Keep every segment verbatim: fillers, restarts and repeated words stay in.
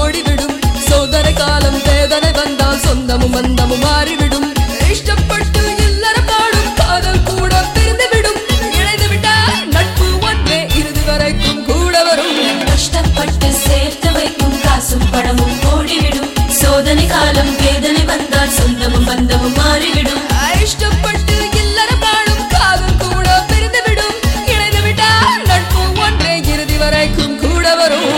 ஓடிவிடும் சோதனை காலம் வேதனை வந்தால் சொந்தமும் பந்தமும் மாறிவிடும் இஷ்டப்பட்டு இல்லற பாடும் காதல் கூட பிரிந்துவிடும் இணைந்து விட்டால் நட்பு ஒன்றே இறுதி வரைக்கும் கூட வரும் கஷ்டப்பட்டு சேர்த்து வைக்கும் காசும் பணமும் ஓடிவிடும் சோதனை காலம் வேதனை வந்தால் சொந்தமும் பந்தமும் மாறிவிடும் இஷ்டப்பட்டு இல்லற பாடும் காதல் கூட பிரிந்துவிடும் இணைந்து விட்டால் நட்பு ஒன்றே இறுதி வரைக்கும் கூட வரும்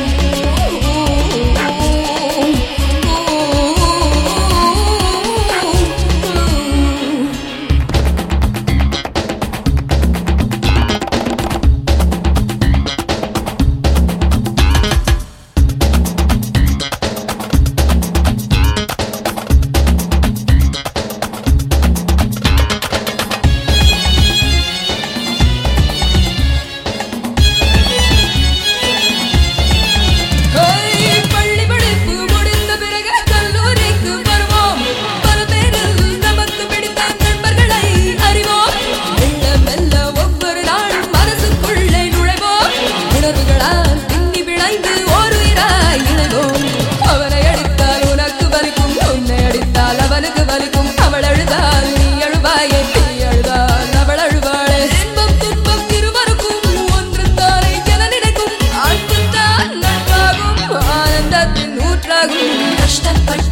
அவனுக்கு வலிக்கும் அவள் அழுதால் நீ அழுவாயே நீ அழுதால் அவள் அழுவாளே இன்பம் துன்பம் இருவருக்கும் ஒன்று தானே என நினைக்கும் அன்புதான் நட்பாகும் ஆனந்தத்தின் ஊற்றாகும் கஷ்டப்பட்டு